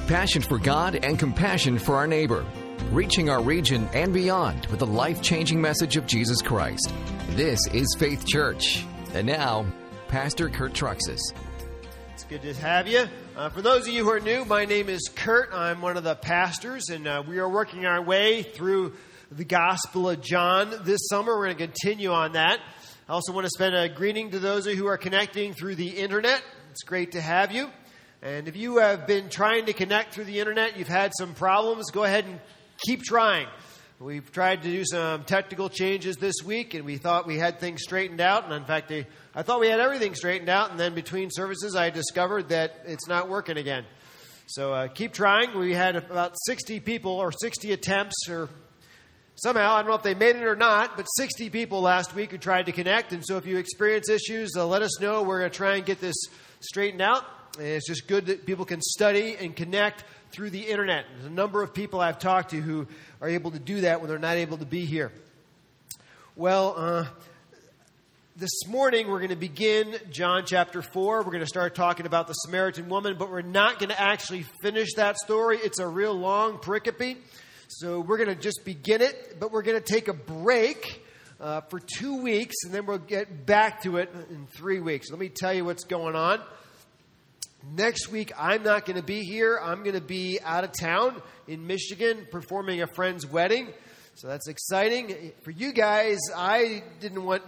Passion for God and compassion for our neighbor. Reaching our region and beyond with the life-changing message of Jesus Christ. This is Faith Church. And now, Pastor Kurt Truxas. It's good to have you. For those of you who are new, my name is Kurt. I'm one of the pastors, and we are working our way through the Gospel of John this summer. We're going to continue on that. I also want to send a greeting to those of you who are connecting through the internet. It's great to have you. And if you have been trying to connect through the internet, you've had some problems, go ahead and keep trying. We've tried to do some technical changes this week, and we thought we had things straightened out. And in fact, I thought we had everything straightened out, and then between services, I discovered that it's not working again. So keep trying. We had about 60 people, or 60 attempts, or somehow, I don't know if they made it or not, but 60 people last week who tried to connect. And so if you experience issues, let us know. We're going to try and get this straightened out. And it's just good that people can study and connect through the internet. There's a number of people I've talked to who are able to do that when they're not able to be here. Well, this morning we're going to begin John chapter 4. We're going to start talking about the Samaritan woman, but we're not going to actually finish that story. It's a real long pericope. So we're going to just begin it, but we're going to take a break for 2 weeks, and then we'll get back to it in 3 weeks. Let me tell you what's going on. Next week, I'm not going to be here. I'm going to be out of town in Michigan performing a friend's wedding. So that's exciting. For you guys, I wanted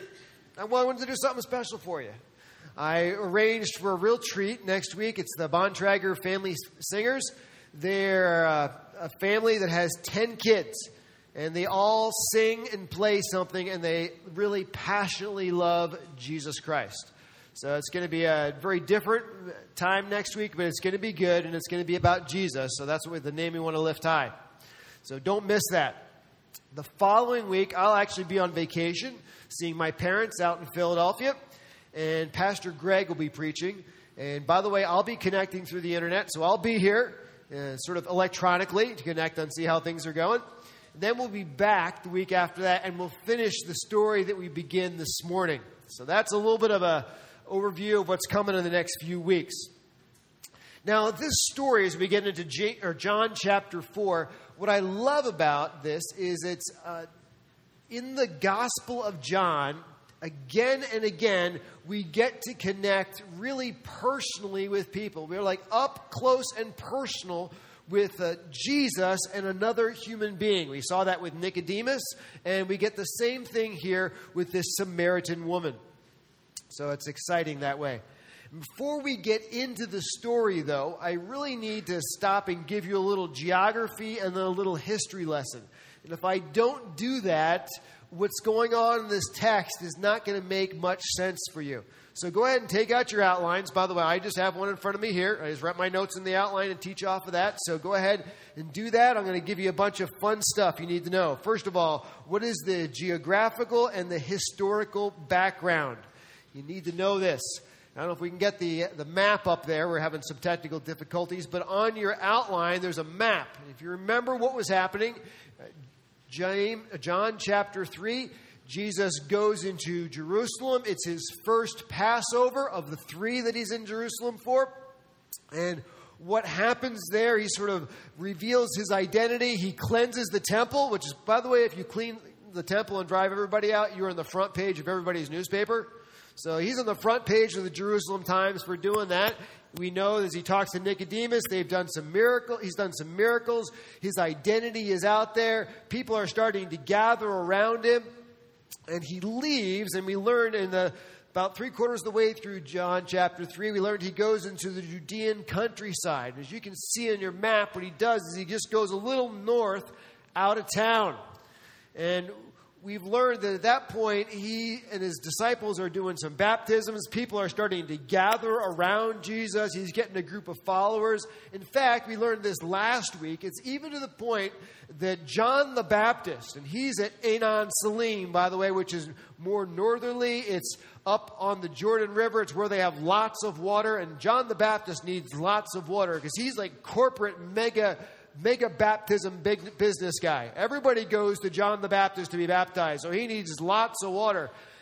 to do something special for you. I arranged for a real treat next week. It's the Bontrager Family Singers. They're a family that has 10 kids. And they all sing and play something, and they really passionately love Jesus Christ. So it's going to be a very different time next week, but it's going to be good, and it's going to be about Jesus. So that's what the name we want to lift high. So don't miss that. The following week, I'll actually be on vacation, seeing my parents out in Philadelphia, and Pastor Greg will be preaching. And by the way, I'll be connecting through the internet, so I'll be here sort of electronically to connect and see how things are going. Then we'll be back the week after that, and we'll finish the story that we begin this morning. So that's a little bit of a overview of what's coming in the next few weeks. Now, this story, as we get into John chapter 4, what I love about this is it's in the Gospel of John, again and again, we get to connect really personally with people. We're like up close and personal with Jesus and another human being. We saw that with Nicodemus, and we get the same thing here with this Samaritan woman. So it's exciting that way. Before we get into the story, though, I really need to stop and give you a little geography and then a little history lesson. And if I don't do that, what's going on in this text is not going to make much sense for you. So go ahead and take out your outlines. By the way, I just have one in front of me here. I just write my notes in the outline and teach off of that. So go ahead and do that. I'm going to give you a bunch of fun stuff you need to know. First of all, what is the geographical and the historical background? You need to know this. I don't know if we can get the map up there. We're having some technical difficulties. But on your outline, there's a map. If you remember what was happening, John chapter 3, Jesus goes into Jerusalem. It's his first Passover of the 3 that he's in Jerusalem for. And what happens there, he sort of reveals his identity. He cleanses the temple, which is, by the way, if you clean the temple and drive everybody out, you're on the front page of everybody's newspaper. So he's on the front page of the Jerusalem Times for doing that. We know as he talks to Nicodemus, he's done some miracles. His identity is out there. People are starting to gather around him. And he leaves, and we learned about 3/4 of the way through John chapter 3, we learned he goes into the Judean countryside. As you can see on your map, what he does is he just goes a little north out of town. And we've learned that at that point, he and his disciples are doing some baptisms. People are starting to gather around Jesus. He's getting a group of followers. In fact, we learned this last week. It's even to the point that John the Baptist, and he's at Aenon Salim, by the way, which is more northerly. It's up on the Jordan River. It's where they have lots of water. And John the Baptist needs lots of water because he's like corporate mega baptism big business guy. Everybody goes to John the Baptist to be baptized, so he needs lots of water.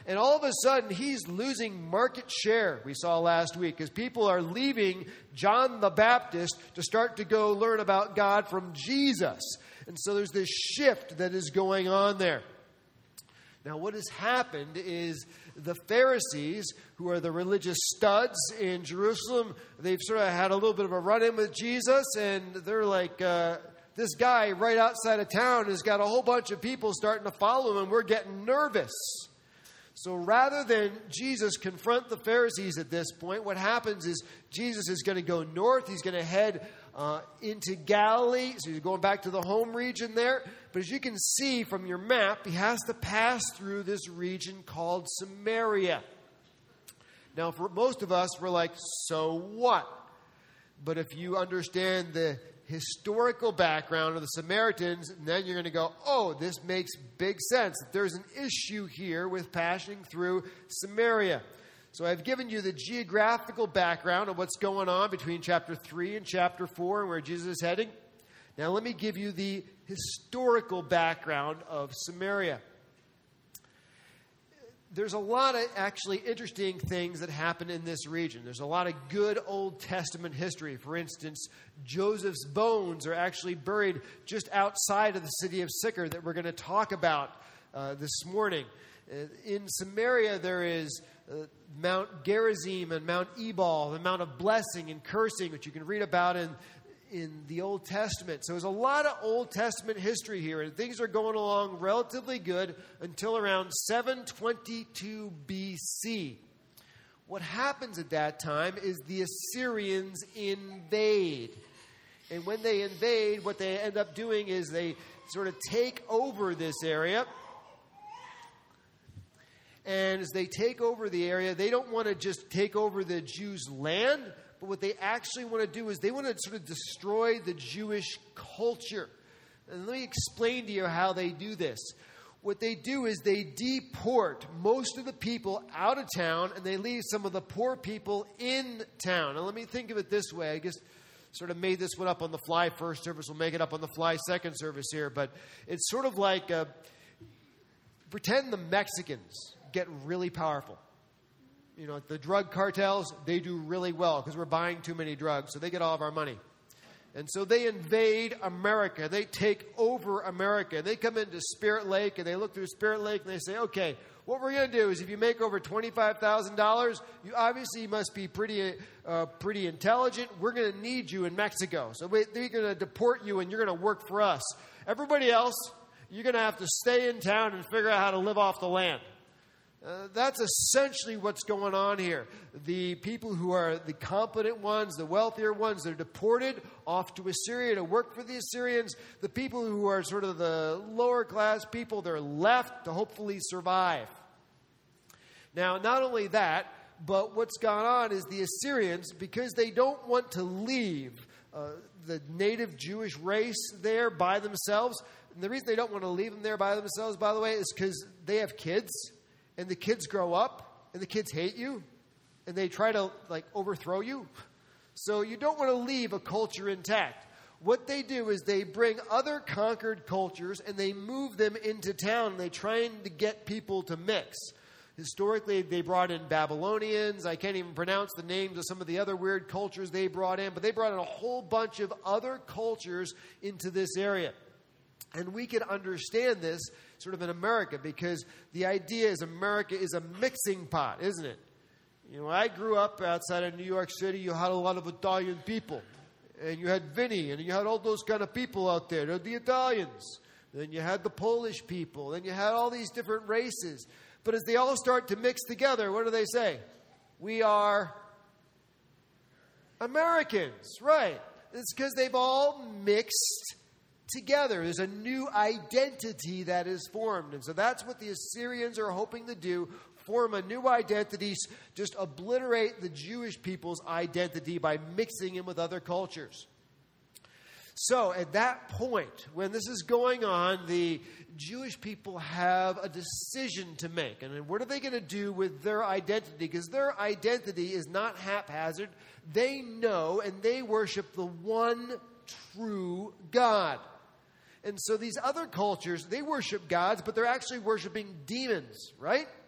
And all of a sudden, he's losing market share, we saw last week, as people are leaving John the Baptist to start to go learn about God from Jesus. And so there's this shift that is going on there. Now, what has happened is the Pharisees, who are the religious studs in Jerusalem, they've sort of had a little bit of a run-in with Jesus, and they're like, this guy right outside of town has got a whole bunch of people starting to follow him, and we're getting nervous. So rather than Jesus confront the Pharisees at this point, what happens is Jesus is going to go north. He's going to head into Galilee. So he's going back to the home region there. But as you can see from your map, he has to pass through this region called Samaria. Now, for most of us, we're like, so what? But if you understand the historical background of the Samaritans, then you're going to go, oh, this makes big sense. There's an issue here with passing through Samaria. So I've given you the geographical background of what's going on between chapter 3 and chapter 4 and where Jesus is heading. Now let me give you the historical background of Samaria. There's a lot of actually interesting things that happen in this region. There's a lot of good Old Testament history. For instance, Joseph's bones are actually buried just outside of the city of Sychar that we're going to talk about this morning. In Samaria, there is Mount Gerizim and Mount Ebal, the Mount of Blessing and Cursing, which you can read about in the Old Testament. So there's a lot of Old Testament history here, and things are going along relatively good until around 722 BC. What happens at that time is the Assyrians invade. And when they invade, what they end up doing is they sort of take over this area. And as they take over the area, they don't want to just take over the Jews' land, but what they actually want to do is they want to sort of destroy the Jewish culture. And let me explain to you how they do this. What they do is they deport most of the people out of town, and they leave some of the poor people in town. Now let me think of it this way. I guess sort of made this one up on the fly first service. We'll make it up on the fly second service here. But it's sort of like pretend the Mexicans get really powerful. You know, the drug cartels, they do really well because we're buying too many drugs, so they get all of our money. And so they invade America. They take over America. They come into Spirit Lake, and they look through Spirit Lake, and they say, okay, what we're going to do is if you make over $25,000, you obviously must be pretty intelligent. We're going to need you in Mexico. So they're going to deport you, and you're going to work for us. Everybody else, you're going to have to stay in town and figure out how to live off the land. That's essentially what's going on here. The people who are the competent ones, the wealthier ones, they're deported off to Assyria to work for the Assyrians. The people who are sort of the lower class people, they're left to hopefully survive. Now, not only that, but what's gone on is the Assyrians, because they don't want to leave the native Jewish race there by themselves. And the reason they don't want to leave them there by themselves, by the way, is because they have kids. And the kids grow up, and the kids hate you, and they try to, overthrow you. So you don't want to leave a culture intact. What they do is they bring other conquered cultures, and they move them into town, and they try to get people to mix. Historically, they brought in Babylonians. I can't even pronounce the names of some of the other weird cultures they brought in, but they brought in a whole bunch of other cultures into this area. And we can understand this sort of in America because the idea is America is a mixing pot, isn't it? You know, I grew up outside of New York City. You had a lot of Italian people. And you had Vinny, and you had all those kind of people out there. They're the Italians. Then you had the Polish people. Then you had all these different races. But as they all start to mix together, what do they say? We are Americans, right? It's because they've all mixed together. There's a new identity that is formed. And so that's what the Assyrians are hoping to do, form a new identity, just obliterate the Jewish people's identity by mixing in with other cultures. So at that point, when this is going on, the Jewish people have a decision to make. And what are they going to do with their identity? Because their identity is not haphazard. They know and they worship the one true God. And so these other cultures, they worship gods, but they're actually worshiping demons, right?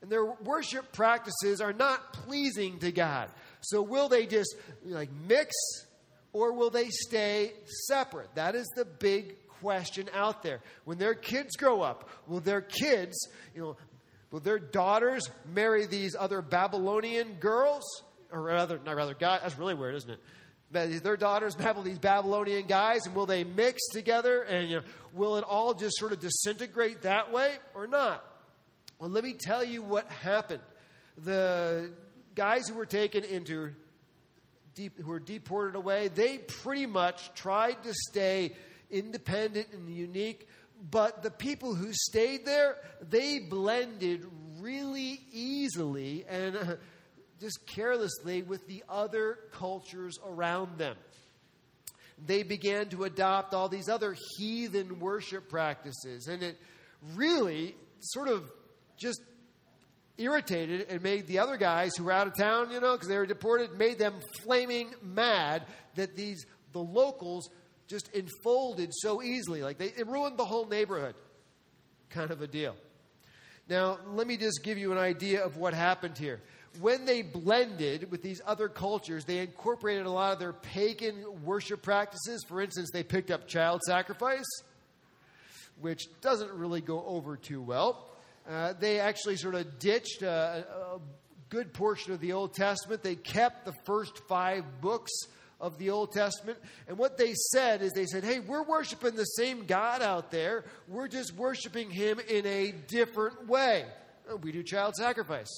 And their worship practices are not pleasing to God. So will they just mix, or will they stay separate? That is the big question out there. When their kids grow up, will their kids, will their daughters marry these other Babylonian girls? Or rather guys? That's really weird, isn't it? But their daughters marry these Babylonian guys, and will they mix together? And will it all just sort of disintegrate that way or not? Well, let me tell you what happened. The guys who were taken into who were deported away, they pretty much tried to stay independent and unique, but the people who stayed there, they blended really easily and just carelessly with the other cultures around them. They began to adopt all these other heathen worship practices, and it really sort of just irritated and made the other guys who were out of town, because they were deported, made them flaming mad that the locals just enfolded so easily. It ruined the whole neighborhood, kind of a deal. Now, let me just give you an idea of what happened here. When they blended with these other cultures, they incorporated a lot of their pagan worship practices. For instance, they picked up child sacrifice, which doesn't really go over too well. They actually sort of ditched a good portion of the Old Testament. They kept the first 5 books of the Old Testament. And what they said is, hey, we're worshiping the same God out there. We're just worshiping him in a different way. We do child sacrifice.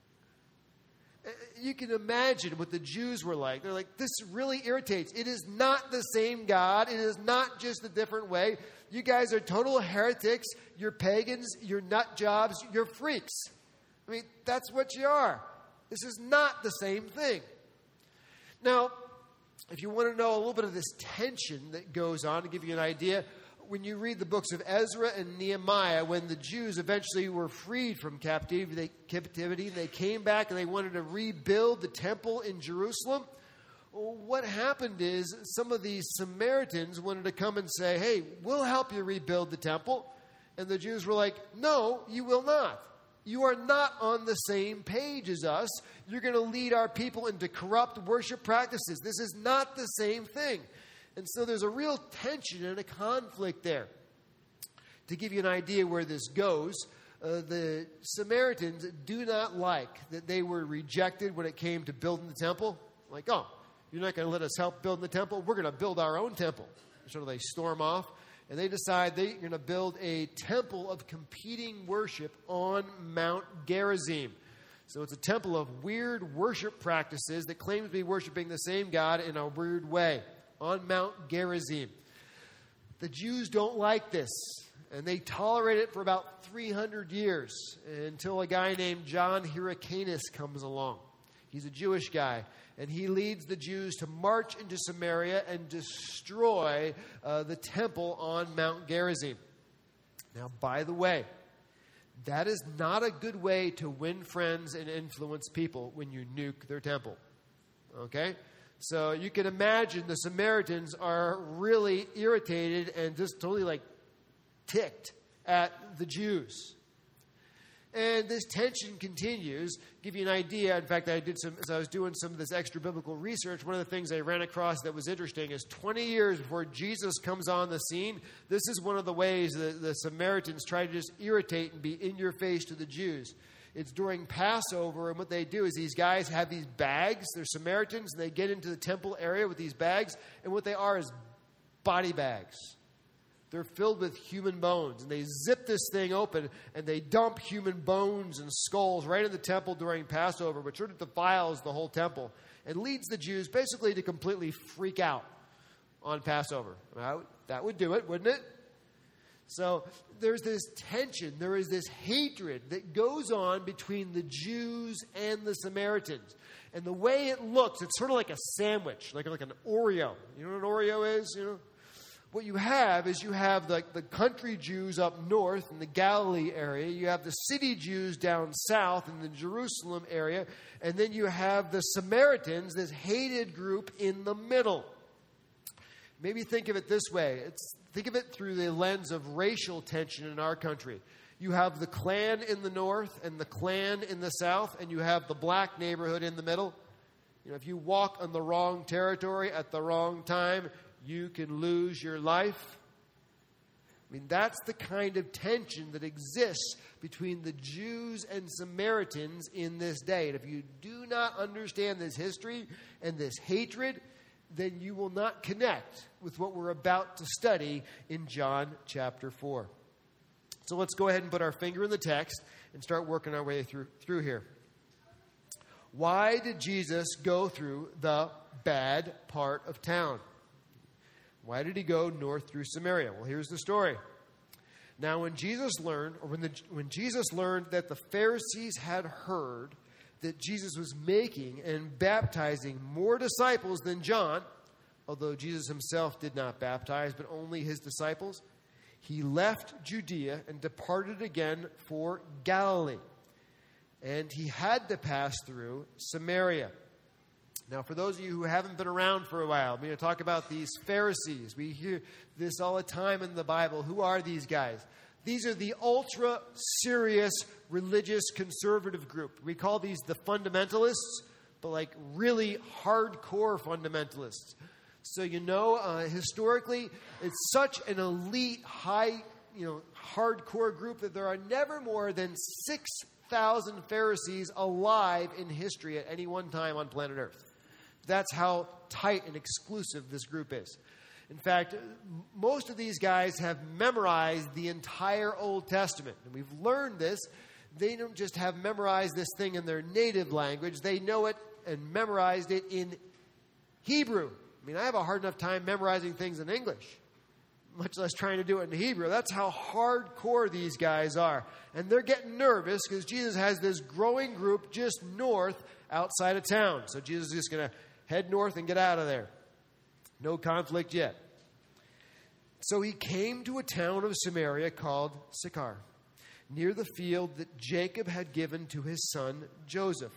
You can imagine what the Jews were like. They're like, this really irritates. It is not the same God. It is not just a different way. You guys are total heretics. You're pagans. You're nut jobs. You're freaks. I mean, that's what you are. This is not the same thing. Now, if you want to know a little bit of this tension that goes on, to give you an idea, when you read the books of Ezra and Nehemiah, when the Jews eventually were freed from captivity, they came back and they wanted to rebuild the temple in Jerusalem. Well, what happened is some of these Samaritans wanted to come and say, hey, we'll help you rebuild the temple. And the Jews were like, no, you will not. You are not on the same page as us. You're going to lead our people into corrupt worship practices. This is not the same thing. And so there's a real tension and a conflict there. To give you an idea where this goes, the Samaritans do not like that they were rejected when it came to building the temple. Like, oh, you're not going to let us help build the temple? We're going to build our own temple. So they storm off, and they decide they're going to build a temple of competing worship on Mount Gerizim. So it's a temple of weird worship practices that claims to be worshiping the same God in a weird way on Mount Gerizim. The Jews don't like this, and they tolerate it for about 300 years until a guy named John Hyrcanus comes along. He's a Jewish guy, and he leads the Jews to march into Samaria and destroy the temple on Mount Gerizim. Now, by the way, that is not a good way to win friends and influence people when you nuke their temple. Okay? So you can imagine the Samaritans are really irritated and just totally ticked at the Jews. And this tension continues. To give you an idea, in fact, as I was doing some of this extra biblical research, one of the things I ran across that was interesting is 20 years before Jesus comes on the scene, this is one of the ways that the Samaritans try to just irritate and be in your face to the Jews. It's during Passover, and what they do is these guys have these bags. They're Samaritans, and they get into the temple area with these bags, and what they are is body bags. They're filled with human bones, and they zip this thing open, and they dump human bones and skulls right in the temple during Passover, which sort of defiles the whole temple and leads the Jews basically to completely freak out on Passover. That would do it, wouldn't it? So there's this tension, there is this hatred that goes on between the Jews and the Samaritans. And the way it looks, it's sort of like a sandwich, like an Oreo. You know what an Oreo is? What you have is you have the country Jews up north in the Galilee area. You have the city Jews down south in the Jerusalem area. And then you have the Samaritans, this hated group in the middle. Maybe think of it this way. Think of it through the lens of racial tension in our country. You have the Klan in the north and the Klan in the south, and you have the black neighborhood in the middle. You know, if you walk on the wrong territory at the wrong time, you can lose your life. I mean, that's the kind of tension that exists between the Jews and Samaritans in this day. And if you do not understand this history and this hatred, then you will not connect with what we're about to study in John chapter 4. So let's go ahead and put our finger in the text and start working our way through here. Why did Jesus go through the bad part of town? Why did he go north through Samaria? Well, here's the story. Now, when Jesus learned that the Pharisees had heard that Jesus was making and baptizing more disciples than John, although Jesus himself did not baptize, but only his disciples, he left Judea and departed again for Galilee. And he had to pass through Samaria. Now, for those of you who haven't been around for a while, I'm going to talk about these Pharisees. We hear this all the time in the Bible. Who are these guys? These are the ultra-serious religious conservative group. We call these the fundamentalists, but like really hardcore fundamentalists. So, historically, it's such an elite, hardcore group that there are never more than 6,000 Pharisees alive in history at any one time on planet Earth. That's how tight and exclusive this group is. In fact, most of these guys have memorized the entire Old Testament. And we've learned this. They don't just have memorized this thing in their native language. They know it and memorized it in Hebrew. I mean, I have a hard enough time memorizing things in English, much less trying to do it in Hebrew. That's how hardcore these guys are. And they're getting nervous because Jesus has this growing group just north outside of town. So Jesus is just going to head north and get out of there. No conflict yet. So he came to a town of Samaria called Sychar, near the field that Jacob had given to his son Joseph.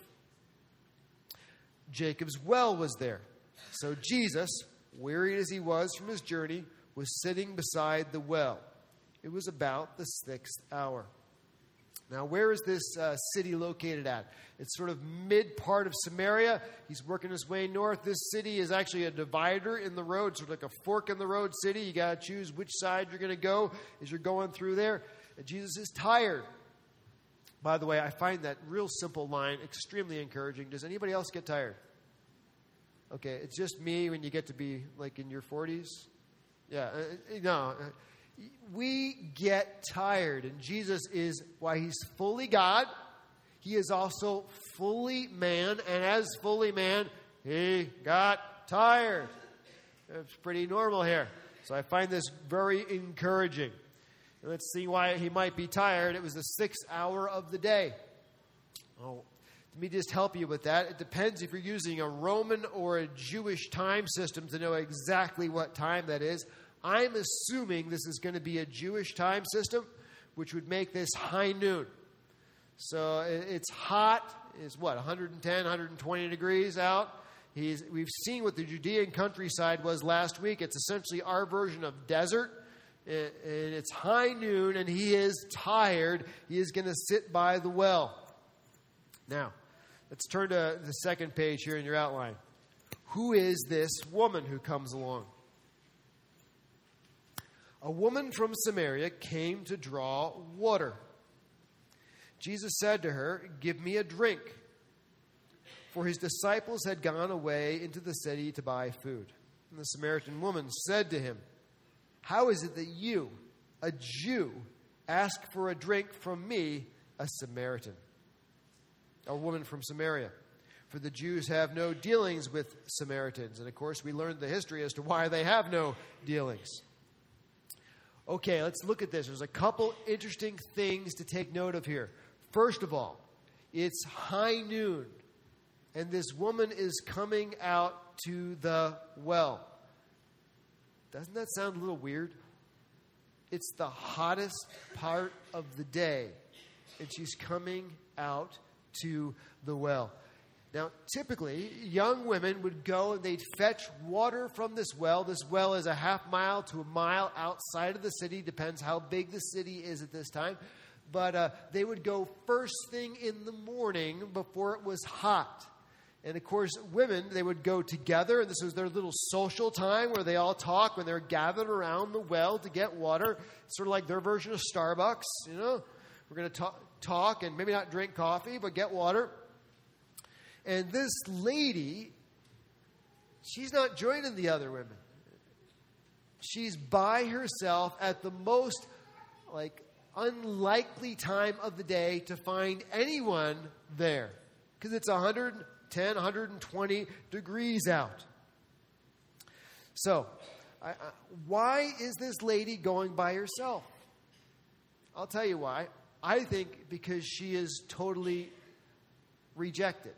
Jacob's well was there. So Jesus, wearied as he was from his journey, was sitting beside the well. It was about the 6th hour. Now, where is this city located at? It's sort of mid-part of Samaria. He's working his way north. This city is actually a divider in the road, sort of like a fork-in-the-road city. You got to choose which side you're going to go as you're going through there. And Jesus is tired. By the way, I find that real simple line extremely encouraging. Does anybody else get tired? Okay, it's just me when you get to be like in your 40s. Yeah, no. We get tired, and Jesus is, why he's fully God, he is also fully man, and as fully man, he got tired. It's pretty normal here. So I find this very encouraging. And let's see why he might be tired. It was the 6th hour of the day. Oh, let me just help you with that. It depends if you're using a Roman or a Jewish time system to know exactly what time that is. I'm assuming this is going to be a Jewish time system, which would make this high noon. So it's hot. It's 110, 120 degrees out. We've seen what the Judean countryside was last week. It's essentially our version of desert. And it's high noon, and he is tired. He is going to sit by the well. Now, let's turn to the second page here in your outline. Who is this woman who comes along? A woman from Samaria came to draw water. Jesus said to her, "Give me a drink." For his disciples had gone away into the city to buy food. And the Samaritan woman said to him, "How is it that you, a Jew, ask for a drink from me, a Samaritan?" A woman from Samaria. For the Jews have no dealings with Samaritans. And of course, we learned the history as to why they have no dealings. Okay, let's look at this. There's a couple interesting things to take note of here. First of all, it's high noon, and this woman is coming out to the well. Doesn't that sound a little weird? It's the hottest part of the day, and she's coming out to the well. Now, typically, young women would go and they'd fetch water from this well. This well is a half mile to a mile outside of the city. Depends how big the city is at this time. but they would go first thing in the morning before it was hot. And of course, women, they would go together, and this was their little social time where they all talk when they're gathered around the well to get water. Sort of like their version of Starbucks, you know. We're going to talk and maybe not drink coffee, but get water. And this lady, she's not joining the other women. She's by herself at the most, unlikely time of the day to find anyone there. Because it's 110, 120 degrees out. So, why is this lady going by herself? I'll tell you why. I think because she is totally rejected.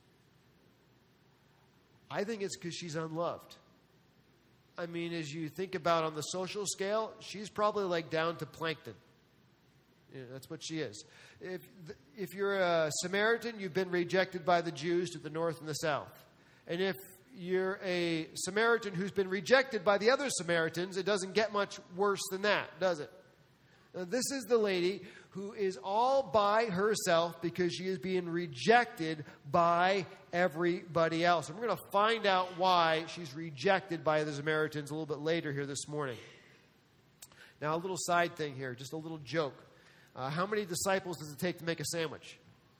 I think it's because she's unloved. I mean, as you think about on the social scale, she's probably down to plankton. You know, that's what she is. If you're a Samaritan, you've been rejected by the Jews to the north and the south. And if you're a Samaritan who's been rejected by the other Samaritans, it doesn't get much worse than that, does it? Now, this is the lady who is all by herself because she is being rejected by everybody else. And we're going to find out why she's rejected by the Samaritans a little bit later here this morning. Now, a little side thing here, just a little joke. How many disciples does it take to make a sandwich?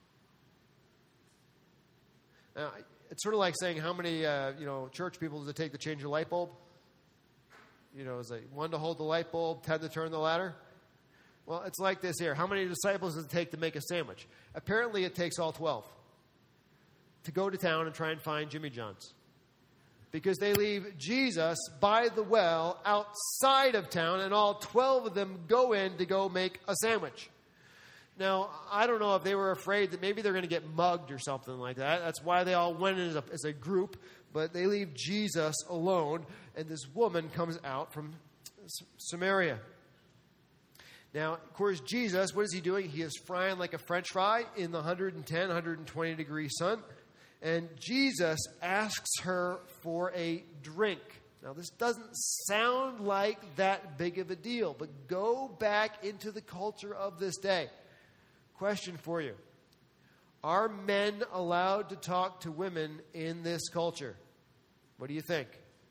Now, it's sort of like saying how many church people does it take to change a light bulb? Is it 1 to hold the light bulb, 10 to turn the ladder? Well, it's like this here. How many disciples does it take to make a sandwich? Apparently, it takes all 12 to go to town and try and find Jimmy John's. Because they leave Jesus by the well outside of town, and all 12 of them go in to go make a sandwich. Now, I don't know if they were afraid that maybe they're going to get mugged or something like that. That's why they all went in as a group, but they leave Jesus alone, and this woman comes out from Samaria. Now, of course, Jesus, what is he doing? He is frying like a French fry in the 110, 120 degree sun. And Jesus asks her for a drink. Now, this doesn't sound like that big of a deal, but go back into the culture of this day. Question for you. Are men allowed to talk to women in this culture? What do you think?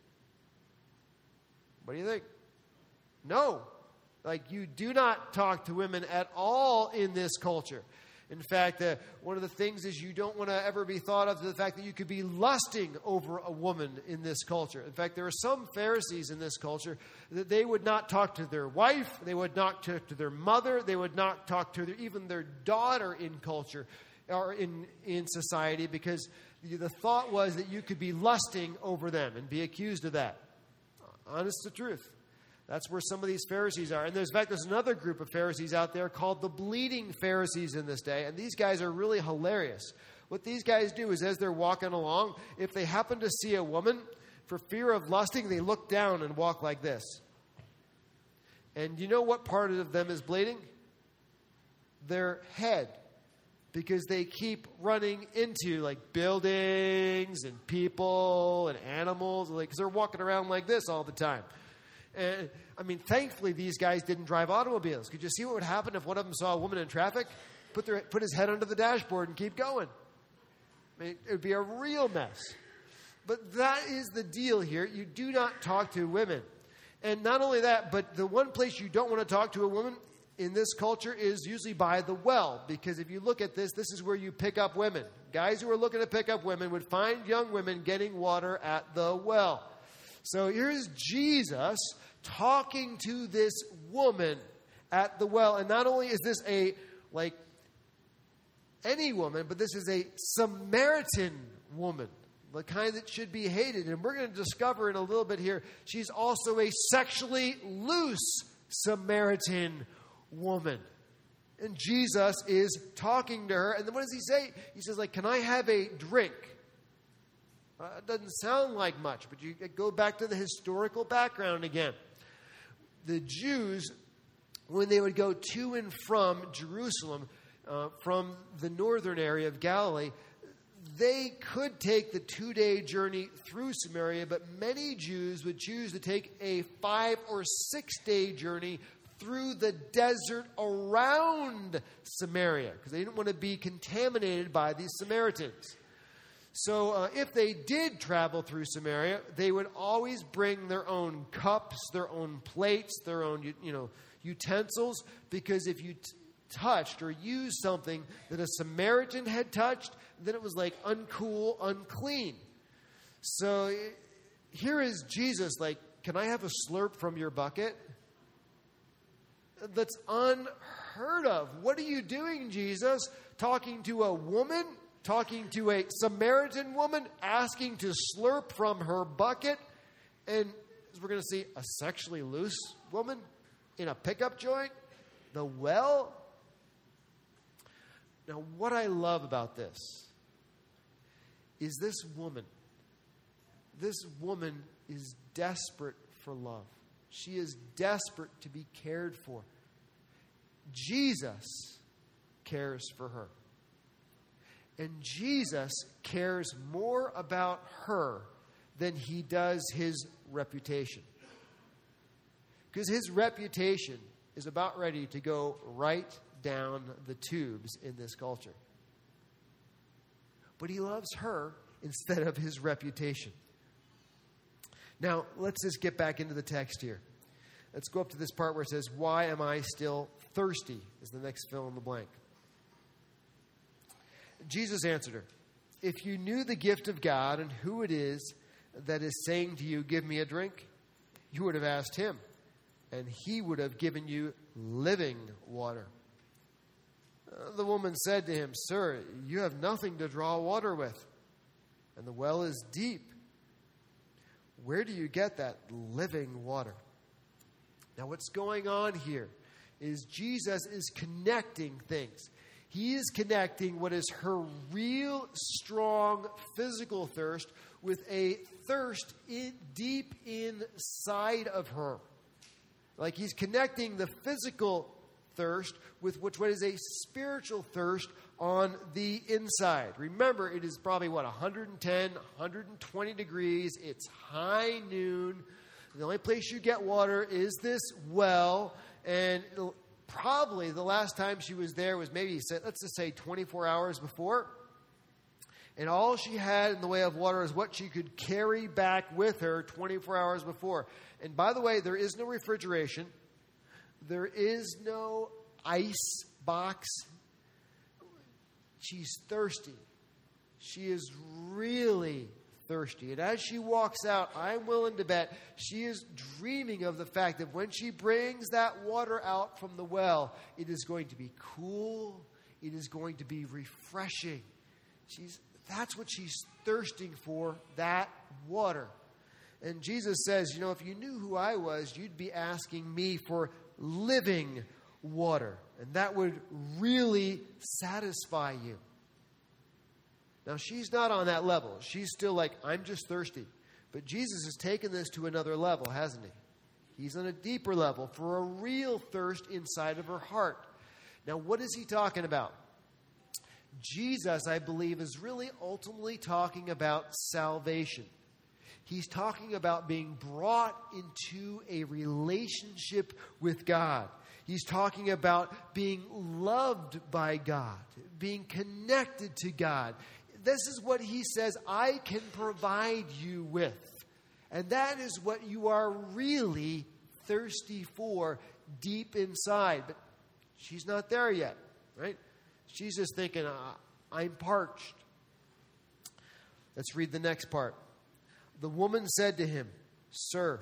What do you think? No. You do not talk to women at all in this culture. In fact, one of the things is you don't want to ever be thought of the fact that you could be lusting over a woman in this culture. In fact, there are some Pharisees in this culture that they would not talk to their wife, they would not talk to their mother, they would not talk to even their daughter in culture or in society, because the thought was that you could be lusting over them and be accused of that. Honest to truth. That's where some of these Pharisees are. And there's another group of Pharisees out there called the bleeding Pharisees in this day. And these guys are really hilarious. What these guys do is as they're walking along, if they happen to see a woman, for fear of lusting, they look down and walk like this. And you know what part of them is bleeding? Their head. Because they keep running into buildings and people and animals. Because they're walking around like this all the time. And, thankfully, these guys didn't drive automobiles. Could you see what would happen if one of them saw a woman in traffic? Put his head under the dashboard and keep going. It would be a real mess. But that is the deal here. You do not talk to women. And not only that, but the one place you don't want to talk to a woman in this culture is usually by the well. Because if you look at this is where you pick up women. Guys who are looking to pick up women would find young women getting water at the well. So here's Jesus talking to this woman at the well. And not only is this any woman, but this is a Samaritan woman, the kind that should be hated. And we're going to discover in a little bit here, she's also a sexually loose Samaritan woman. And Jesus is talking to her. And then what does he say? He says, can I have a drink? It doesn't sound like much, but you go back to the historical background again. The Jews, when they would go to and from Jerusalem, from the northern area of Galilee, they could take the 2-day journey through Samaria, but many Jews would choose to take a 5 or 6 day journey through the desert around Samaria because they didn't want to be contaminated by these Samaritans. So if they did travel through Samaria, they would always bring their own cups, their own plates, their own utensils, because if you touched or used something that a Samaritan had touched, then it was like uncool, unclean. So here is Jesus like, can I have a slurp from your bucket? That's unheard of. What are you doing, Jesus? Talking to a woman, talking to a Samaritan woman, asking to slurp from her bucket, and as we're going to see, a sexually loose woman in a pickup joint, the well. Now, what I love about this is this woman is desperate for love. She is desperate to be cared for. Jesus cares for her. And Jesus cares more about her than he does his reputation. Because his reputation is about ready to go right down the tubes in this culture. But he loves her instead of his reputation. Now, let's just get back into the text here. Let's go up to this part where it says, "Why am I still thirsty?" is the next fill in the blank. Jesus answered her, "If you knew the gift of God and who it is that is saying to you, 'Give me a drink,' you would have asked him, and he would have given you living water." The woman said to him, "Sir, you have nothing to draw water with, and the well is deep. Where do you get that living water?" Now, what's going on here is Jesus is connecting things. He is connecting what is her real, strong physical thirst with a thirst deep inside of her. Like he's connecting the physical thirst with what is a spiritual thirst on the inside. Remember, it is probably, 110, 120 degrees. It's high noon. The only place you get water is this well. And probably the last time she was there was maybe, let's just say 24 hours before. And all she had in the way of water is what she could carry back with her 24 hours before. And by the way, there is no refrigeration. There is no ice box. She's thirsty. She is really thirsty. And as she walks out, I'm willing to bet she is dreaming of the fact that when she brings that water out from the well, it is going to be cool. It is going to be refreshing. That's what she's thirsting for, that water. And Jesus says, if you knew who I was, you'd be asking me for living water. And that would really satisfy you. Now, she's not on that level. She's still like, I'm just thirsty. But Jesus has taken this to another level, hasn't he? He's on a deeper level for a real thirst inside of her heart. Now, what is he talking about? Jesus, I believe, is really ultimately talking about salvation. He's talking about being brought into a relationship with God. He's talking about being loved by God, being connected to God. This is what he says, I can provide you with. And that is what you are really thirsty for deep inside. But she's not there yet, right? She's just thinking, I'm parched. Let's read the next part. The woman said to him, "Sir,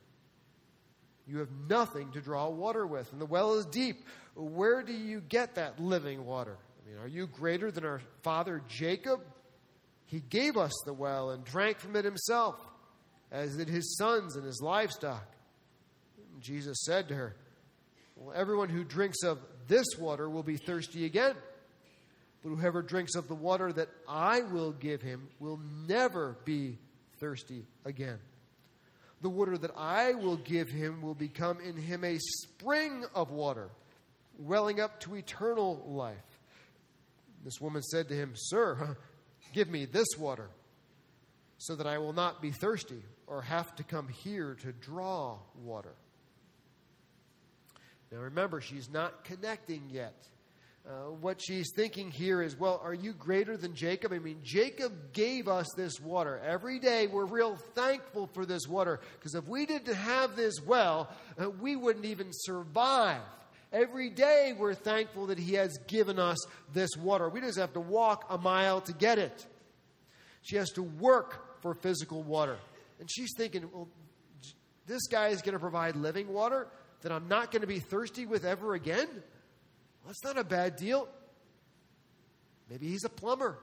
you have nothing to draw water with, and the well is deep. Where do you get that living water? Are you greater than our father Jacob? He gave us the well and drank from it himself, as did his sons and his livestock." And Jesus said to her, "Well, everyone who drinks of this water will be thirsty again. But whoever drinks of the water that I will give him will never be thirsty again. The water that I will give him will become in him a spring of water, welling up to eternal life." This woman said to him, "Sir, give me this water, so that I will not be thirsty or have to come here to draw water." Now remember, she's not connecting yet. What she's thinking here is, well, are you greater than Jacob? I mean, Jacob gave us this water. Every day we're real thankful for this water, because if we didn't have this well, we wouldn't even survive. Every day we're thankful that he has given us this water. We just have to walk a mile to get it. She has to work for physical water. And she's thinking, well, this guy is going to provide living water that I'm not going to be thirsty with ever again? Well, that's not a bad deal. Maybe he's a plumber.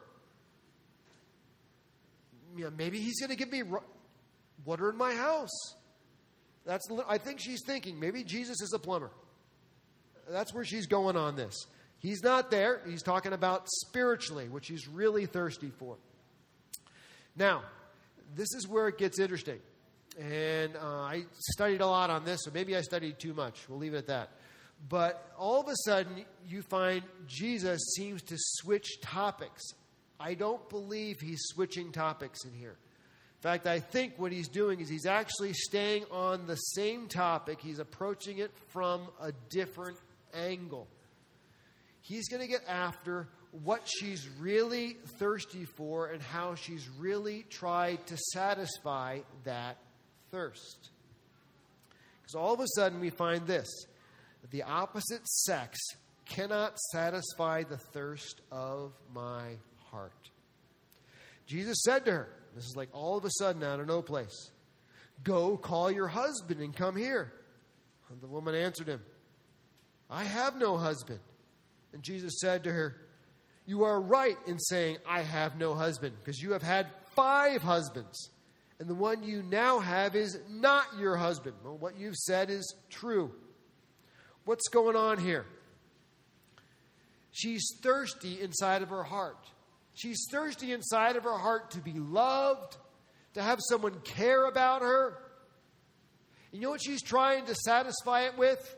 Maybe he's going to give me water in my house. I think she's thinking, maybe Jesus is a plumber. That's where she's going on this. He's not there. He's talking about spiritually, which he's really thirsty for. Now, this is where it gets interesting. And I studied a lot on this, so maybe I studied too much. We'll leave it at that. But all of a sudden, you find Jesus seems to switch topics. I don't believe he's switching topics in here. In fact, I think what he's doing is he's actually staying on the same topic. He's approaching it from a different angle. He's going to get after what she's really thirsty for and how she's really tried to satisfy that thirst. Because all of a sudden we find this, that the opposite sex cannot satisfy the thirst of my heart. Jesus said to her, this is like all of a sudden out of no place, "Go call your husband and come here." And the woman answered him, "I have no husband." And Jesus said to her, "You are right in saying, 'I have no husband,' because you have had 5 husbands, and the one you now have is not your husband." Well, what you've said is true. What's going on here? She's thirsty inside of her heart. She's thirsty inside of her heart to be loved, to have someone care about her. You know what she's trying to satisfy it with?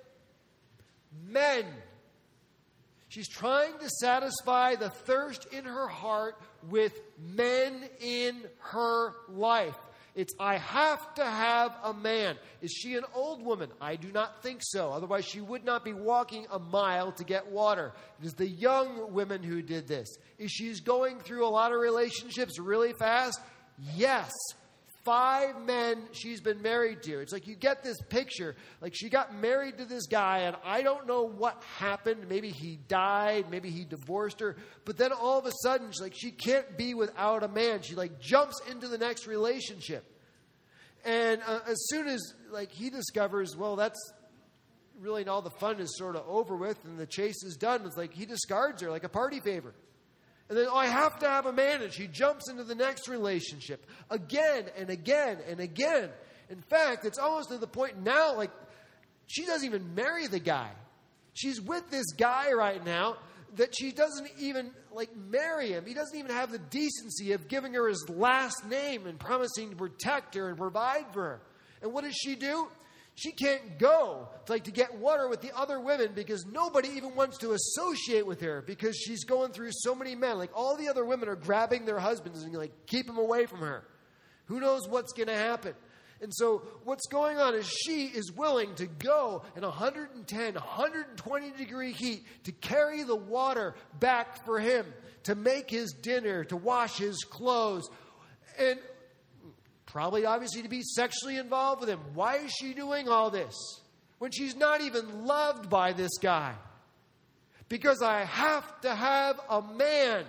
Men. She's trying to satisfy the thirst in her heart with men in her life. It's, I have to have a man. Is she an old woman? I do not think so. Otherwise, she would not be walking a mile to get water. It is the young women who did this. Is she going through a lot of relationships really fast? Yes. 5 men she's been married to. It's like you get this picture. Like she got married to this guy, and I don't know what happened. Maybe he died. Maybe he divorced her. But then all of a sudden, she's like, she can't be without a man. She like jumps into the next relationship. And as soon as like he discovers, well, that's really all the fun is sort of over with and the chase is done. It's like he discards her like a party favor. And then, I have to have a man. And she jumps into the next relationship again and again and again. In fact, it's almost to the point now, like, she doesn't even marry the guy. She's with this guy right now that she doesn't even, like, marry him. He doesn't even have the decency of giving her his last name and promising to protect her and provide for her. And what does she do? She can't go to get water with the other women because nobody even wants to associate with her because she's going through so many men. Like all the other women are grabbing their husbands and like keep them away from her. Who knows what's going to happen? And so what's going on is she is willing to go in 110, 120 degree heat to carry the water back for him, to make his dinner, to wash his clothes, and probably, obviously, to be sexually involved with him. Why is she doing all this when she's not even loved by this guy? Because I have to have a man.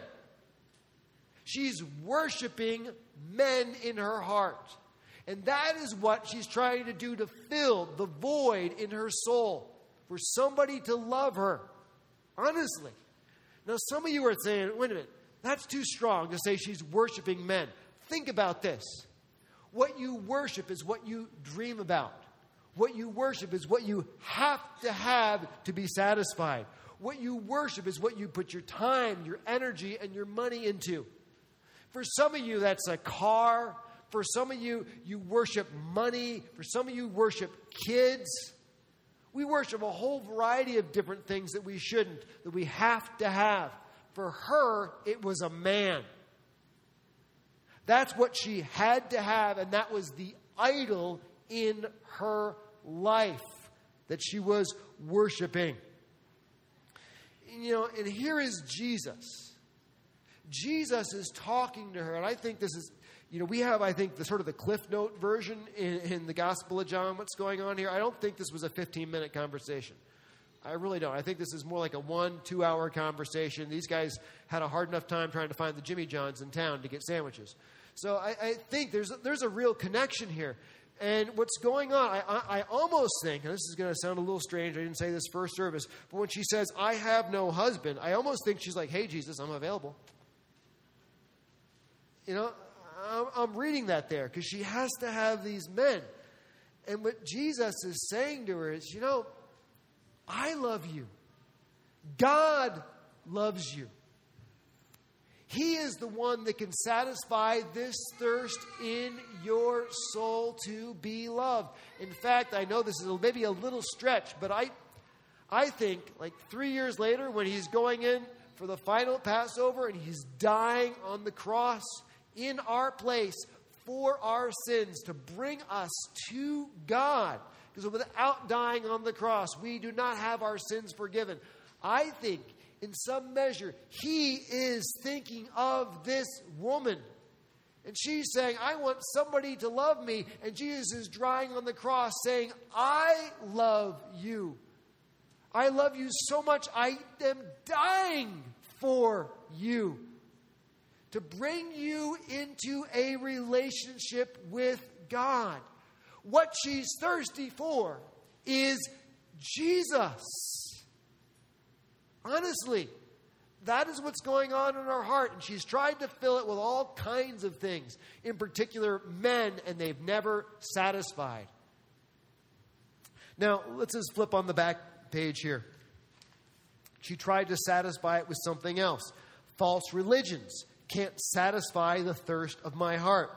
She's worshiping men in her heart. And that is what she's trying to do to fill the void in her soul. For somebody to love her. Honestly. Now, some of you are saying, wait a minute, that's too strong to say she's worshiping men. Think about this. What you worship is what you dream about. What you worship is what you have to be satisfied. What you worship is what you put your time, your energy, and your money into. For some of you, that's a car. For some of you, you worship money. For some of you, worship kids. We worship a whole variety of different things that we shouldn't, that we have to have. For her, it was a man. That's what she had to have, and that was the idol in her life. that she was worshiping. And here is Jesus. Jesus is talking to her, and I think this is, we have, I think, the sort of the Cliff Note version in the Gospel of John, what's going on here. I don't think this was a 15-minute conversation. I really don't. I think this is more like a 1-2 hour conversation. These guys had a hard enough time trying to find the Jimmy John's in town to get sandwiches. So I think there's a real connection here. And what's going on, I almost think, and this is going to sound a little strange, I didn't say this first service, but when she says, I have no husband, I almost think she's like, hey, Jesus, I'm available. I'm reading that there because she has to have these men. And what Jesus is saying to her is, I love you. God loves you. He is the one that can satisfy this thirst in your soul to be loved. In fact, I know this is maybe a little stretch, but I think like 3 years later when he's going in for the final Passover and he's dying on the cross in our place for our sins to bring us to God. Because without dying on the cross, we do not have our sins forgiven. I think in some measure, he is thinking of this woman. And she's saying, I want somebody to love me. And Jesus is dying on the cross saying, I love you. I love you so much, I am dying for you. To bring you into a relationship with God. What she's thirsty for is Jesus. Honestly, that is what's going on in her heart. And she's tried to fill it with all kinds of things. In particular, men, and they've never satisfied. Now, let's just flip on the back page here. She tried to satisfy it with something else. False religions can't satisfy the thirst of my heart.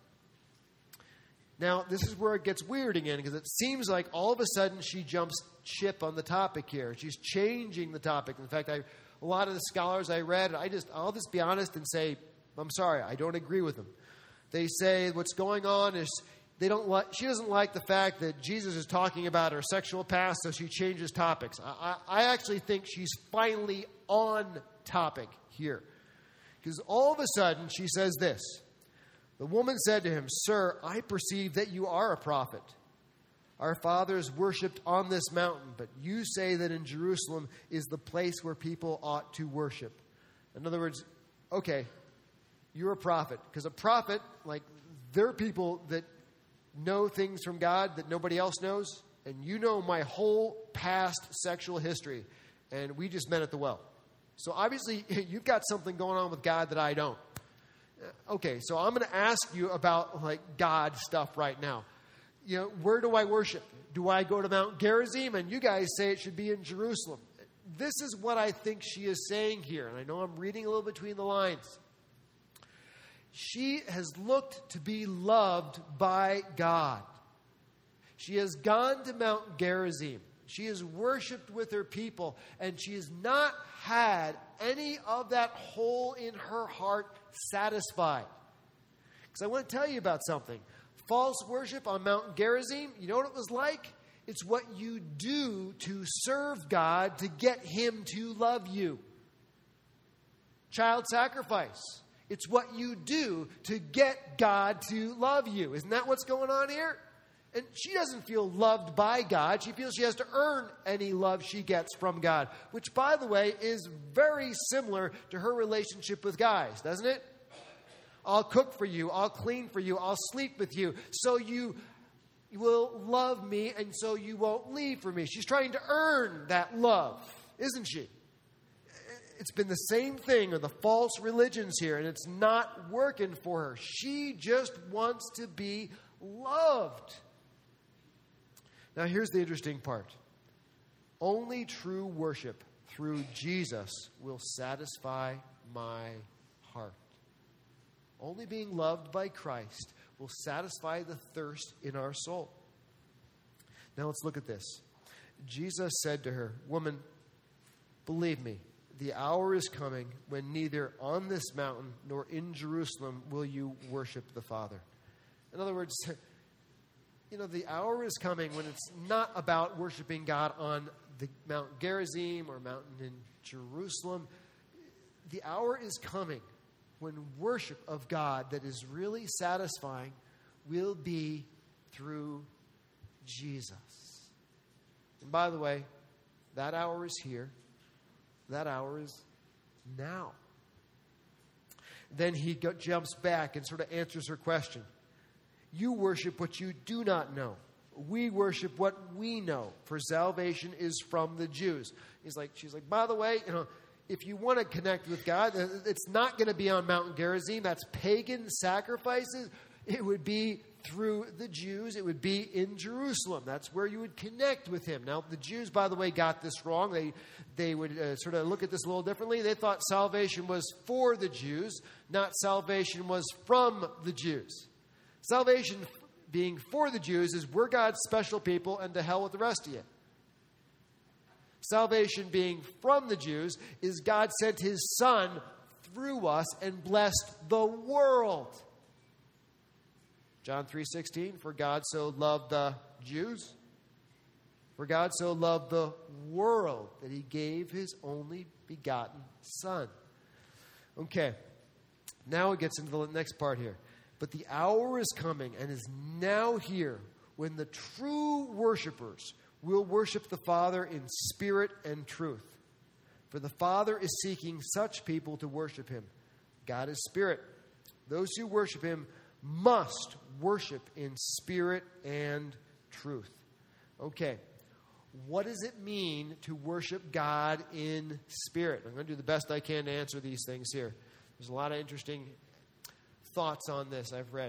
Now, this is where it gets weird again, because it seems like all of a sudden she jumps ship on the topic here. She's changing the topic. In fact, a lot of the scholars I read, I'll just be honest and say, I'm sorry, I don't agree with them. They say what's going on is she doesn't like the fact that Jesus is talking about her sexual past, so she changes topics. I actually think she's finally on topic here. Because all of a sudden she says this. The woman said to him, Sir, I perceive that you are a prophet. Our fathers worshipped on this mountain, but you say that in Jerusalem is the place where people ought to worship. In other words, okay, you're a prophet. Because a prophet, they're people that know things from God that nobody else knows. And you know my whole past sexual history. And we just met at the well. So obviously, you've got something going on with God that I don't. Okay, so I'm going to ask you about God stuff right now. Where do I worship? Do I go to Mount Gerizim? And you guys say it should be in Jerusalem. This is what I think she is saying here. And I know I'm reading a little between the lines. She has looked to be loved by God. She has gone to Mount Gerizim. She has worshiped with her people. And she has not had any of that hole in her heart satisfied. Because I want to tell you about something. False worship on Mount Gerizim, you know what it was like? It's what you do to serve God to get Him to love you. Child sacrifice. It's what you do to get God to love you. Isn't that what's going on here? And she doesn't feel loved by God. She feels she has to earn any love she gets from God. Which, by the way, is very similar to her relationship with guys, doesn't it? I'll cook for you. I'll clean for you. I'll sleep with you. So you will love me and so you won't leave for me. She's trying to earn that love, isn't she? It's been the same thing with the false religions here, and it's not working for her. She just wants to be loved. Now, here's the interesting part. Only true worship through Jesus will satisfy my heart. Only being loved by Christ will satisfy the thirst in our soul. Now, let's look at this. Jesus said to her, Woman, believe me, the hour is coming when neither on this mountain nor in Jerusalem will you worship the Father. In other words, the hour is coming when it's not about worshiping God on the Mount Gerizim or mountain in Jerusalem. The hour is coming when worship of God that is really satisfying will be through Jesus. And by the way, that hour is here. That hour is now. Then he jumps back and sort of answers her question. You worship what you do not know. We worship what we know, for salvation is from the Jews. She's like, by the way, if you want to connect with God, it's not going to be on Mount Gerizim. That's pagan sacrifices. It would be through the Jews. It would be in Jerusalem. That's where you would connect with him. Now, the Jews, by the way, got this wrong. They would sort of look at this a little differently. They thought salvation was for the Jews, not salvation was from the Jews. Salvation being for the Jews is we're God's special people and to hell with the rest of you. Salvation being from the Jews is God sent his Son through us and blessed the world. John 3:16, for God so loved the Jews, for God so loved the world that he gave his only begotten Son. Okay, now it gets into the next part here. But the hour is coming and is now here when the true worshipers will worship the Father in spirit and truth. For the Father is seeking such people to worship him. God is spirit. Those who worship him must worship in spirit and truth. Okay, what does it mean to worship God in spirit? I'm going to do the best I can to answer these things here. There's a lot of interesting thoughts on this I've read.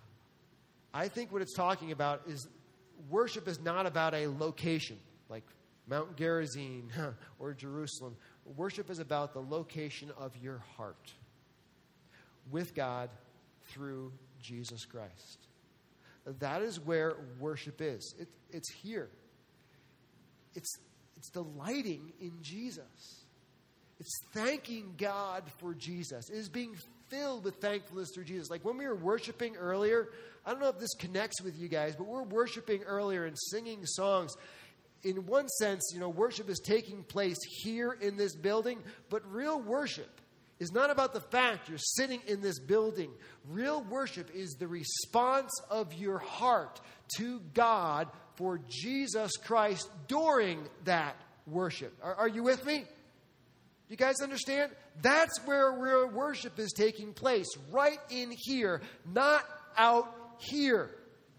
I think what it's talking about is worship is not about a location like Mount Gerizim or Jerusalem. Worship is about the location of your heart with God through Jesus Christ. That is where worship is. It's here. It's delighting in Jesus. It's thanking God for Jesus. It is being filled with thankfulness through Jesus. Like when we were worshiping earlier, I don't know if this connects with you guys, but we're worshiping earlier and singing songs. In one sense, worship is taking place here in this building, but real worship is not about the fact you're sitting in this building. Real worship is the response of your heart to God for Jesus Christ during that worship. Are you with me? You guys understand? That's where real worship is taking place, right in here, not out here.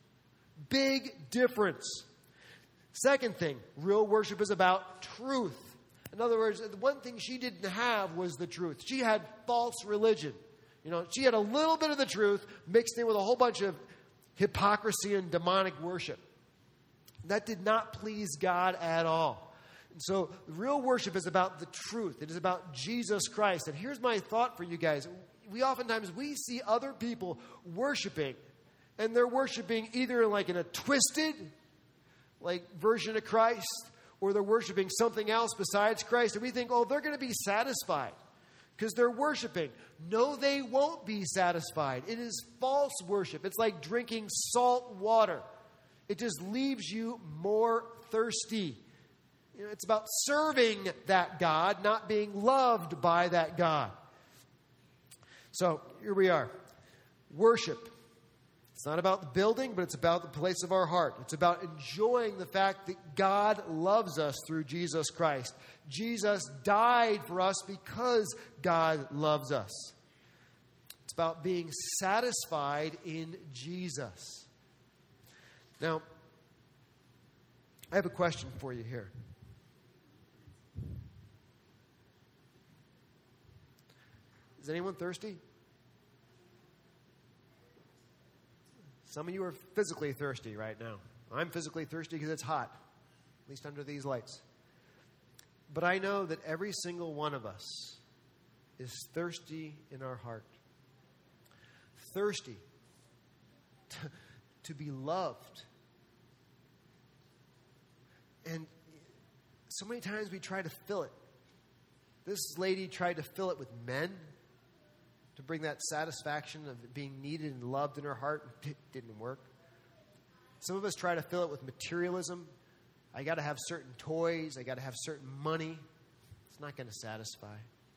Big difference. Second thing, real worship is about truth. In other words, the one thing she didn't have was the truth. She had false religion. She had a little bit of the truth mixed in with a whole bunch of hypocrisy and demonic worship. That did not please God at all. So real worship is about the truth. It is about Jesus Christ. And here's my thought for you guys. Oftentimes we see other people worshiping, and they're worshiping either in a twisted version of Christ, or they're worshiping something else besides Christ. And we think, they're going to be satisfied because they're worshiping. No, they won't be satisfied. It is false worship. It's like drinking salt water. It just leaves you more thirsty. It's about serving that God, not being loved by that God. So here we are. Worship. It's not about the building, but it's about the place of our heart. It's about enjoying the fact that God loves us through Jesus Christ. Jesus died for us because God loves us. It's about being satisfied in Jesus. Now, I have a question for you here. Is anyone thirsty? Some of you are physically thirsty right now. I'm physically thirsty because it's hot, at least under these lights. But I know that every single one of us is thirsty in our heart. Thirsty to be loved. And so many times we try to fill it. This lady tried to fill it with men to bring that satisfaction of being needed and loved in her heart. It didn't work. Some of us try to fill it with materialism. I got to have certain toys. I got to have certain money. It's not going to satisfy.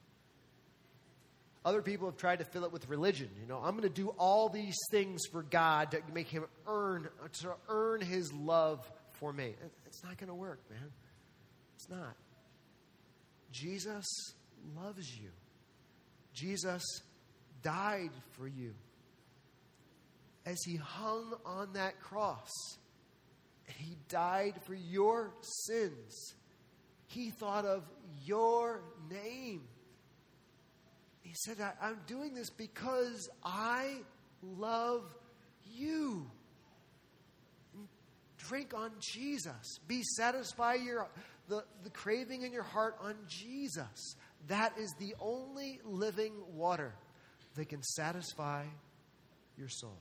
Other people have tried to fill it with religion. I'm going to do all these things for God to make him earn his love for me. It's not going to work, man. It's not. Jesus loves you. Jesus died for you. As he hung on that cross, and he died for your sins, he thought of your name. He said, I'm doing this because I love you. Drink on Jesus. Be satisfied the craving in your heart on Jesus. That is the only living water that can satisfy your soul.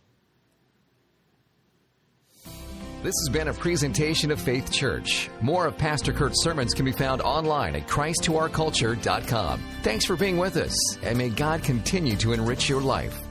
This has been a presentation of Faith Church. More of Pastor Kurt's sermons can be found online at ChristToOurCulture.com. Thanks for being with us, and may God continue to enrich your life.